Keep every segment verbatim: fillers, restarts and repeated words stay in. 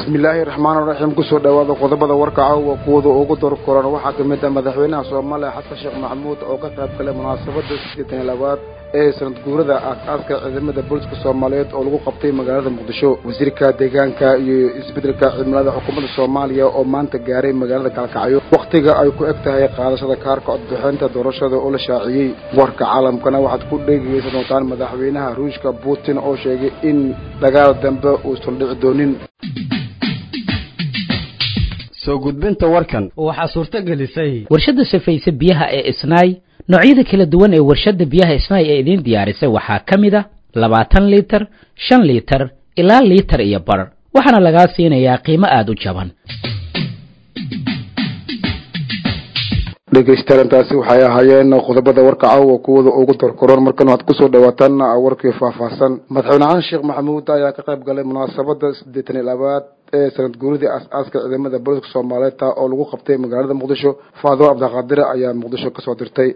بسم الله الرحمن الرحيم كسر دواد قضبة وركعة وقود وقدر كوران وحكم مدة مدحونا صومالي حتى الشيخ محمود أو كتب كلام مناسبة ستين لبات ee sanad guurada aasaaska ciidamada booliska Soomaaliyeed oo lagu qabtay magaalada Muqdisho wasiirka deegaanka iyo isbeddelka cimilada xukuumadda Soomaaliya oo maanta gaaray magaalada Kalkacyo waqtiga ay ku eg tahay qaadashada kaarka codbixinta doorashada oo la shaaciyay warka caalamkana waxaad ku dhegeysan doontaan madaxweynaha Ruushka Putin oo sheegay in dagaal dambe uu soo dhici doonin soo gudbinta warkan waxa suurta gelisay warshada safaysa biyaha ee Isnaay noocyada kala duwan ee warshada biyaha Isnaay ee idin diyaarisay waxa kamid ah labaatan litir shan litir ilaa litir iyo bar waxaana laga siinayaa qiimo aad u jaban dhegeystayaashaasi waxay ahaayeen qodobada warka caawa kuwada ugu dorkoran markan waxaad ku soo dhawaataan warkii faahfaahsan madaxweynaha Sheekh Maxamuud ayaa ka qayb galay munaasabada siddeetan iyo labaad ee sanad guuridii aasaaska ciidamada booliska Soomaaliyeed oo lagu qabtay magaalada Muqdisho Faadimo Abdulqaadir ayaa Muqdisho ka soo dirtay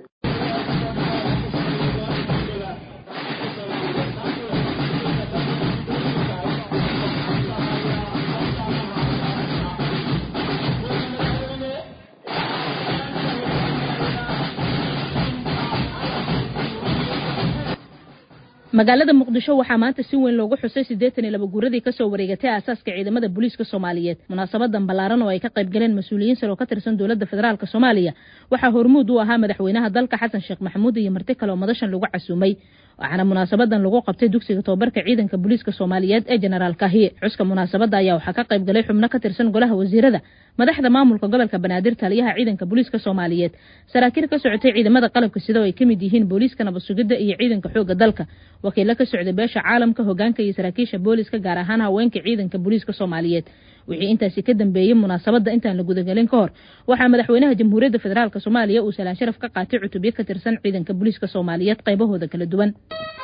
magaalada Muqdisho waxa maanta si weyn loogu xusay siddeetan iyo laba guuradii ka soo wareegatay aasaaska ciidamada booliska Soomaaliyeed munaasabadan balaaran oo ay ka qayb galeen mas'uuliyiin sare oo ka tirsan dawladda federaalka Soomaaliya waxa hormuud u ahaa madaxweynaha dalka Xasan Sheekh Maxamuud iyo marti kale oo madashan lagu casuumay waxaana munaasabadan lagu qabtay dugsiga tababarka ciidanka booliska Soomaaliyeed ee General Kahiye xuska munaasabada ayaa waxa ka qayb galay xubno ka tirsan golaha wasiirada madaxda maamulka gobolka Banaadir taliyaha ciidanka booliska Soomaaliyeed saraakiil ka socotay ciidamada qalabka sida ay kamid yihiin booliska nabad sugidda iyo ciidanka xoogga dalka wakiilo ka socday beesha caalamka hoggaanka iyo saraakiisha booliska gaar ahaan haweenka ciidanka booliska Soomaaliyeed wixii intaasi ka dambeeyay munaasabada intaan la gudagalin ka hor waxa madaxweynaha jamhuuriyadda federaalka Soomaaliya uu salaan sharaf ka qaatay cutubyo ka tirsan ciidanka booliska Soomaaliyeed qaybahooda kala duwan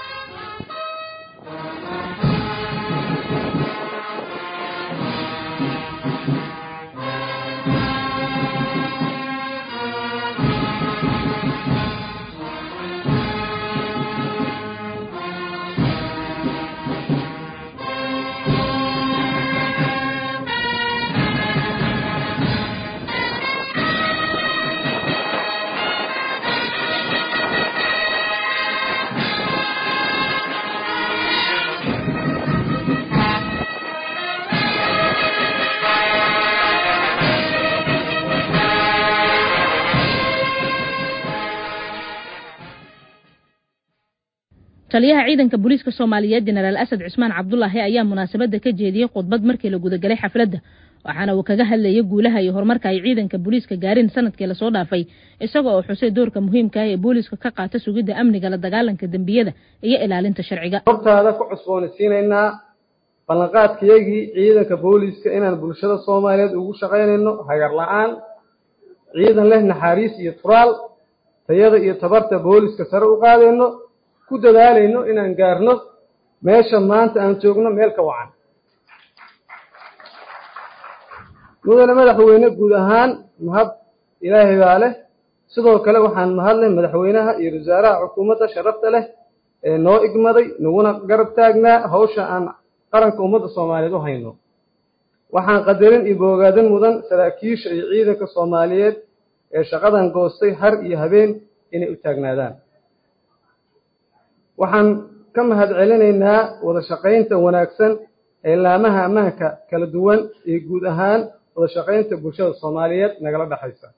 taliyaha ciidanka booliska Soomaaliyeed General Asad Cusmaan Cabdullaahi ayaa munaasabada ka jeediyay khudbad markii la guda galay xafladda waxaana uu kaga hadlayay guulaha iyo horumarka ay ciidanka booliska gaareen sanadkii la soo dhaafay isagoo oo xusay doorka muhiimka ah ee booliska ka qaata sugidda amniga la dagaalanka dambiyada iyo ilaalinta sharciga hortaada ku cusboonaysiinayna ballanqaadkayagii ciidanka booliska inaan bulshada Soomaaliyeed ugu shaqeynayno hagar la'aan ciidan leh naxariis iyo turaal tayada iyo tabarta booliska sare u qaadayno ku dadaalayno inaan gaarno meesha maanta aan joogno meel ka wacan mudane madaxweyne guud ahaan mahad ilaahay baa leh sidoo kale waxaan mahadlay madaxweynaha iyo wasaaraha xukuumadda sharafta leh ee noo igmaday naguna garab taagnaa hawsha aan qaranka ummadda Soomaaliyeed u hayno waxaan qadarin iyo boogaadan mudan saraakiisha iyo ciidanka Soomaaliyeed ee shaqadan goostay har iyo habeen inay u taagnaadaan waxaan ka mahad celinaynaa wada shaqaynta wanaagsan ee laamaha ammaanka kala duwan ee guud ahaan wada shaqaynta bulshada Soomaaliyeed nagala dhaxaysa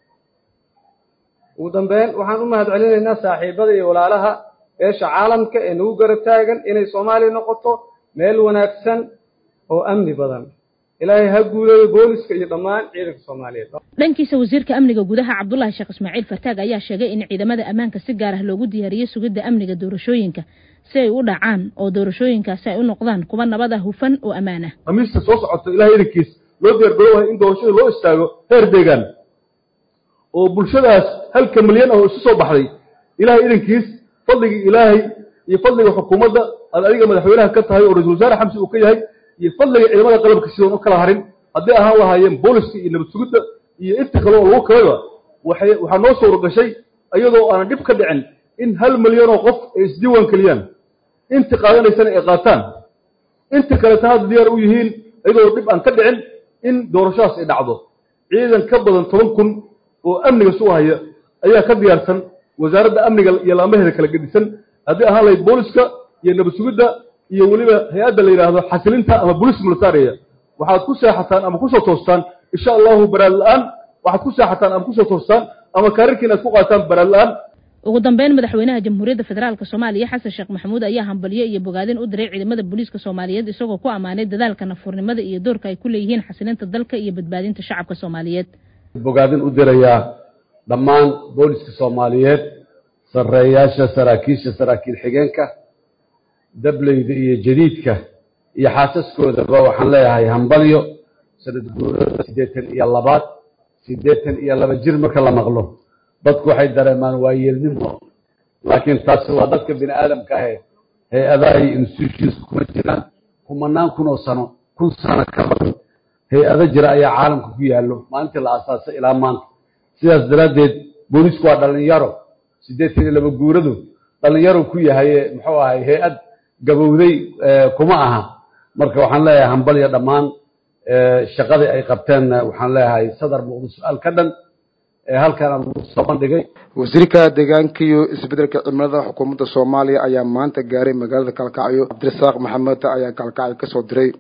ugu dambeyn waxaan u mahad celinaynaa saaxiibada iyo walaalaha beesha caalamka ee nagu garab taagan inay Soomaaliya noqoto meel wanaagsan oo amni badan ilaahay ha guuleeyo booliska iyo dhammaan ciidanka Soomaaliyeed dhankiisa wasiirka amniga gudaha Cabdullaahi Sheekh Ismaaciil Fartaag ayaa sheegay in ciidamada ammaanka si gaar ah loogu diyaariyay sugidda amniga doorashooyinka si ay u dhacaan oo doorashooyinkaasi ay u noqdaan kuwa nabad ah hufan oo ammaan ah amiista soo socota ilaahay idinkiis loo diyaar garoowahay in doorashada loo istaago heer deegaan oo bulshadaas halka milyan oo isu soo baxday ilaahay idinkiis fadliga ilaahay iyo fadliga xukuumadda aad adiga madaxweynaha ka tahay oo ra'iisul wasaare xamsi uu ka yahay iyo fadliga ciidamada qalabka sidoo kala harin hadii ahaan lahaayeen booliska iyo nabad sugidda iyo inta kale oo lagu kala waxay waxa noo soo rogashay ayadoo aan dib ka dhicin in hal milyan oo qof ay isdiiwaan kaliyaan inta qaadanaysana ay qaataan inta kale taad diyaar u yihiin iyadoo dib aan ka dhicin in doorashadaas ay dhacdo ciidan ka badan toban kun oo amniga soo haya ayaa ka diyaarsan wasaaradda amniga iyo laamaheeda kala gedisan haddii ahaan lahayd booliska iyo nabad sugidda iyo weliba hay-adda la yidhaahdo xasilinta ama bolis militariya waxaad ku seexataan ama kusoo toostaan insha allahu baraad la-aan waxaad ku seexataan ama kusoo toostaan ama kaarirkiina aad ku qaataan baraad la-aan ugu dambeyn madaxweynaha jamhuuriyadda federaalka soomaaliya xasan sheekh maxamuud ayaa hambalyo iyo bogaadin u diray ciidamada booliiska soomaaliyeed isagoo ku ammaanay dadaalka nafurnimada iyo doorka ay ku leeyihiin xasilinta dalka iyo badbaadinta shacabka soomaaliyeed bogaadin u dirayaa dhammaan booliska soomaaliyeed sarreeyaasha saraakiisha saraakiil xigeenka dableyda iyo jadiidka iyo xaasaskoodaba waxaan leeyahay hambalyo sanad guurada siddeetan iyo labaad siddeetan iyo laba jir marka la maqlo dadku waxay dareemaan waayeelnimo laakiin taasi waa dadka bini aadamka ahe hay-adaha iyo institutions kuma jiraan kumanaan kun oo sano kun sano ka badan hay-ado jira ayaa caalamka ku yaallo maalintii la aasaasay ilaa maanta sidaas daraaddeed boolisku waa dhallinyaro siddeetan iyo laba guuradu dhallinyaro ku yahay muxuu ahay hay-ad gabowday kuma aha marka waxaan leeyahay hambalyo dhammaan shaqadii ay qabteen waxaan leeyahay sadar muuqdo su-aal ka dhan halkan aan soo bandhigay wasiirka deegaanka iyo isbedelka cimilada xukuumadda Soomaaliya ayaa maanta gaaray magaalada Kalkacyo Cabdirasaaq Maxamed ayaa Kalkacyo ka soo diray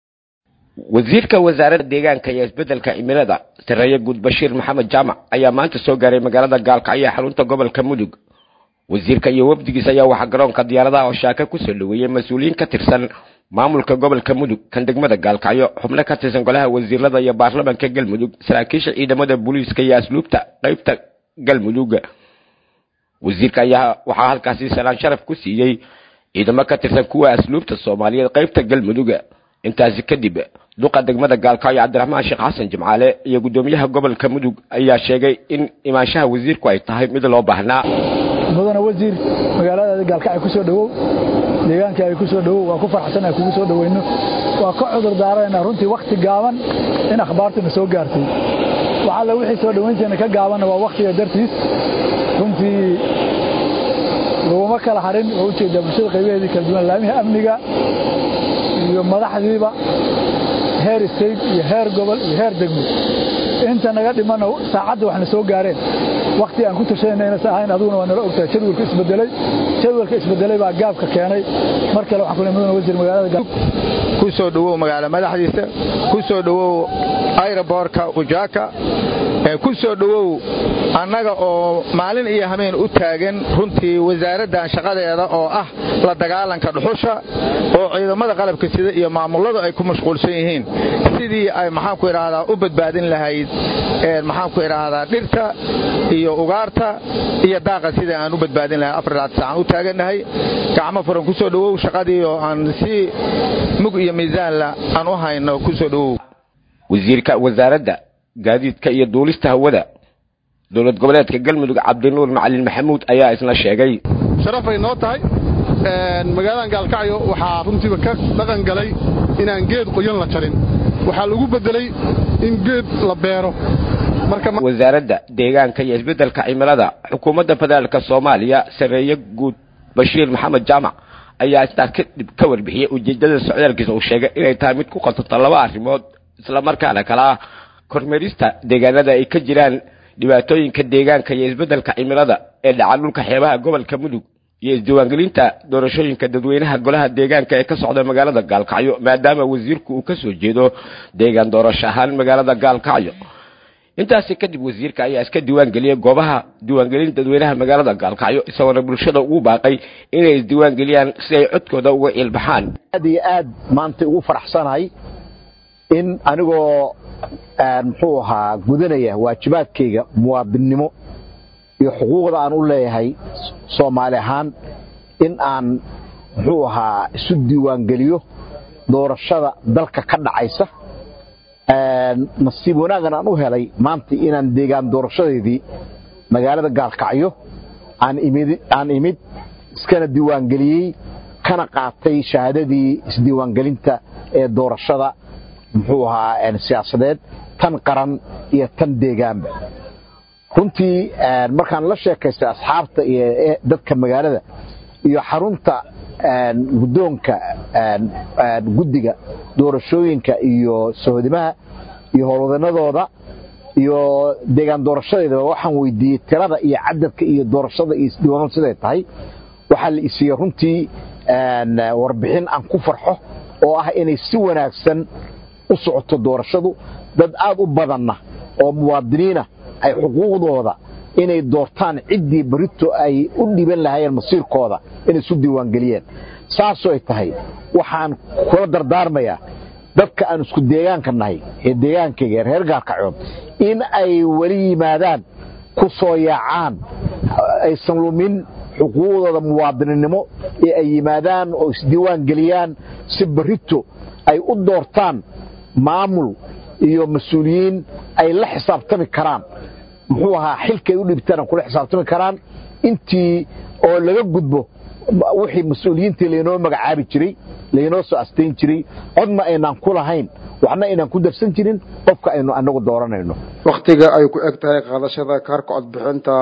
wasiirka wasaaradda deegaanka iyo isbedelka cimilada Sareeye Guud Bashiir Maxamed Jaamac ayaa maanta soo gaaray magaalada Kalkacyo xarunta gobolka Mudug wasiirka iyo wafdigiisa ayaa waxa garoonka diyaaradaha oo shaaka ku soo dhaweeyay mas'uuliyiin ka tirsan maamulka gobolka Mudug kan degmada Kalkacyo xubno ka tirsan golaha wasiirada iyo baarlamaanka Galmudug saraakiisha ciidamada booliiska iyo asluubta qaybta Galmudug wasiirka ayaa waxa halkaasi salaan sharaf ku siiyay ciidamo ka tirsan kuwa asluubta Soomaaliyeed qaybta Galmudug intaasi kadib duqa degmada Kalkacyo Cabdiraxmaan Sheekh Xasan Jimcaale iyo gudoomiyaha gobolka Mudug ayaa sheegay in imaanshaha wasiirku ay tahay mid loo baahnaa mudana wasiir magaalada Kalkacyo ku soo dhawow deegaanka ay ku soo dhawow waa ku farxsanahay kugu soo dhaweyno waa ka cudur daarayna runtii waqti gaaban in akhbaartuna soo gaartay waxa la wixii soo dhaweynteena ka gaaban waa waqtiga dartiis runtii looma kala harin oo u jeeda bulshada qaybaheedii kala duwan laamaha amniga iyo madaxdiiba heer state iyo heer gobol iyo heer degmo inta naga dhimano saacadda waxna soo gaareen waqti aan ku tashanayna saahayn aduna waa nala ogtaa jadwalka isbedelay jadwalka isbedelay baa gaabka keenay marka waxaan ku leeyahay wasiir magaalada ku soo dhawow magaalada madaxdiisa ku soo dhawow aeroportka Ujaka ee ku soo dhawow annaga oo maalin iyo habeen u taagan runtii wasaaradda shaqadeeda oo ah la dagaalanka dhuxusha oo ciidamada qalabka sida iyo maamulada ay ku mashquulsan yihiin sidii ay maxaan ku iraahdaa u badbaadin lahayd ee maxaan ku iraahdaa dhirta iyo ugaarta iyo daaqa sida aan u badbaadin lahayd afar saac u taaganahay gacmo furan ku soo dhawow shaqadii oo aan si mug iyo miisaan la aan u hayno ku soo dhawow wasiirka wasaaradda gaadiidka iyo duulista hawada dowlad goboleedka Galmudug Cabdinuur Macalin Maxamuud ayaa isna sheegay sharafay noo tahay een magaalada Kalkacyo waxa runtiiba ka dhaqan galay inaan geed qoyan la jarin waxa lagu bedelay in geed la beero marka wasaaradda deegaanka iyo isbedelka cimilada xukuumadda federaalka Soomaaliya Sareeye Guud Bashiir Maxamed Jaamac ayaa istaa ka warbixiyay ujeedada socdaalkiisa uu sheegay inay tahay mid ku qanto laba arrimood isla markaana kala kormeerista deegaanada ay ka jiraan dhibaatooyinka deegaanka iyo isbedelka cimilada ee dhaca dhulka xeebaha gobolka Mudug iyo isdiiwaangelinta doorashooyinka dadweynaha golaha deegaanka ee ka socda magaalada Kalkacyo maadaama wasiirku uu ka soo jeedo deegaan doorasho ahaan magaalada Kalkacyo intaasi kadib wasiirka ayaa iska diiwaan geliyay goobaha diiwaangelinta dadweynaha magaalada Kalkacyo isagoo bulshada ugu baaqay inay isdiiwaan geliyaan si ay codkooda uga ilbaxaan aad iyo aad maanta ugu faraxsanahay in anigoo muxuu ahaa gudanaya waajibaadkayga muwaadinimo iyo xuquuqda aan u leeyahay Soomaali ahaan in aan muxuu ahaa isu diiwaan geliyo doorashada dalka ka dhacaysa ee nasiib wanaagna aan u helay maanta inaan deegaan doorashadeedii magaalada Kalkacyo aan imid aan imid iskana diiwaan geliyay kana qaatay shahaadadii isdiiwaan gelinta ee doorashada muxuu ahaa siyaasadeed tan qaran iyo tan deegaanba runtii markaan la sheekaystay asxaabta iyo dadka magaalada iyo xarunta guddoonka guddiga doorashooyinka iyo sohodimaha iyo howlwadanadooda iyo deegaan doorashadeeda waxaan weydiiyey tirada iyo cadadka iyo doorashada iyo isdiiwaanada siday tahay waxaa la isiiyey runtii warbixin aan ku farxo oo ah inay si wanaagsan u socoto doorashadu dad aad u badanna oo muwaadiniina ay xuquuqdooda inay doortaan ciddii barito ay u dhiban lahaayeen masiirkooda inay isu diiwaangeliyeen saasoo ay tahay waxaan kula dardaarmayaa dadka aan isku deegaanka nahay ee deegaankayga ee reer Gaalkacyood in ay wali yimaadaan ku soo yaacaan aysan lumin xuquuqdooda muwaadininimo ee ay yimaadaan oo isdiiwaangeliyaan si barito ay u doortaan maamul iyo mas'uuliyiin ay la xisaabtami karaan muxuu ahaa xilkay u dhibtaan kula xisaabtami karaan intii oo laga gudbo wixii mas'uuliyiintii leenoo magacaabi jiray leenoo soo asteyn jiray codna aynaan ku lahayn waxna aynaan ku darsan jirin qofka aynu anagu dooranayno waqtiga ay ku eg tahay qaadashada kaarka codbixinta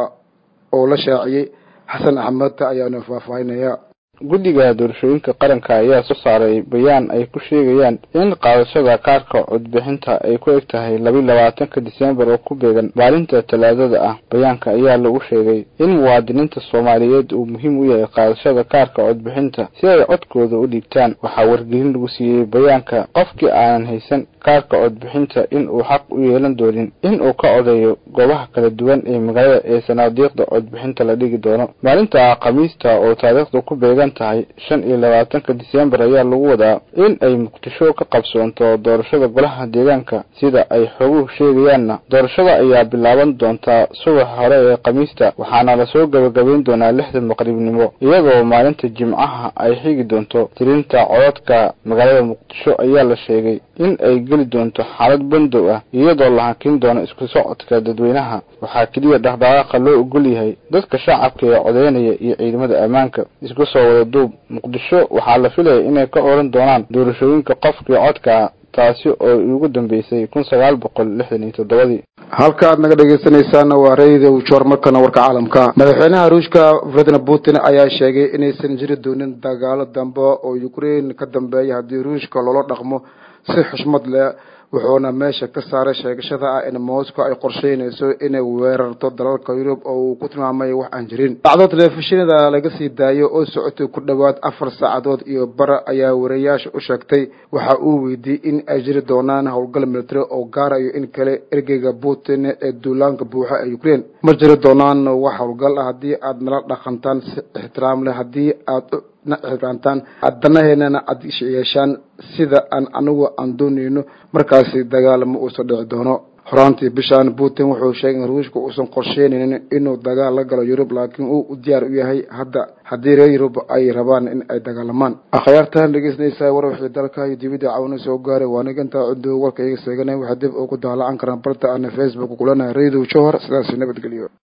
oo la shaaciyay xasan axmed ayaana faahfaahinaya guddiga doorashooyinka qaranka ayaa soo saaray bayaan ay ku sheegayaan in qaadashada kaarka codbixinta ay ku eg tahay laba iyo labaatanka Diseembar oo ku beegan maalinta Talaadada ah bayaanka ayaa lagu sheegay in muwaadiniinta Soomaaliyeed uu muhiim u yahay qaadashada kaarka codbixinta si ay codkooda u dhiibtaan waxaa wargelin lagu siiyay bayaanka qofkii aan haysan kaarka codbixinta in uu xaq u yeelan doonin in uu ka codeeyo goobaha kala duwan ee magaalada ee sanaadiiqda codbixinta la dhigi doono maalinta Khamiista oo taariikhdu ku beegan tahay shan iyo labaatanka Diseembar ayaa lagu wadaa in ay Muqdisho ka qabsoonto doorashada golaha deegaanka sida ay xoguhu sheegayaan doorashada ayaa bilaaban doonta subax hore ee Khamiista waxaana la soo gabagabeyn doonaa lixda maqribnimo iyadoo maalinta Jimcaha ay xigi doonto tirinta codadka magaalada Muqdisho ayaa la sheegay in ay geli doonto xaalad bandow ah iyadoo la hakin doono isku socodka dadweynaha waxaa kaliya dhaqdhaqaaqa loo ogol yahay dadka shacabka ee codeynaya iyo ciidamada ammaanka isku soo duub Muqdisho waxaa la filayay inay ka oran doonaan doorashooyinka qofkii codka taasi oo ugu dambeysay kun sagaal boqol lixdan iyo toddoba halka aad naga dhageysanaysaan waa radio joormarkana warka caalamka madaxweynaha Ruushka Vladimir Putin ayaa sheegay inaysan jiri doonin dagaalo dambe oo Ukraine ka dambeeya haddii Ruushka loola dhaqmo si xushmad leh wuxuuna meesha ka saaray sheegashada ah in Moscow ay qorsheynayso inay weerarto dalalka Yurub oo uu ku tilmaamay wax aan jirin dhacdo telefishinada laga sii daayo oo socotay ku dhawaad afar saacadood iyo bar ayaa wariyaasha u sheegtay waxa uu weydiiyay in ay jiri doonaan howlgal military oo gaarayo in kale ergeyga Putin ee duulaanka buuxa ee Ukraine ma jiri doonaan wax howlgal ah haddii aad nala dhaqantaan si ixtiraam leh haddii aad nacrantaan adanaheena ad yeeshaan sida aan anigu aan doonayno markaasi dagaalmo uu soo dhici doono horaantii bishaan Putin wuxuu sheegay in Ruushka uusan qorsheynaynin inuu dagaal la galo Yurub laakiin uu diyaar u yahay hadda haddii reer Yurub ay rabaan in ay dagaalamaan akhyaartan dhageysnaysaa war wixii dalka iyo dibadda caawina soo gaaray waa naganta cuddo warka iga seeganay waxa dib ugu daalaan karaan barta aan Facebook kulana Radio Johor sidaas nabadgeliyo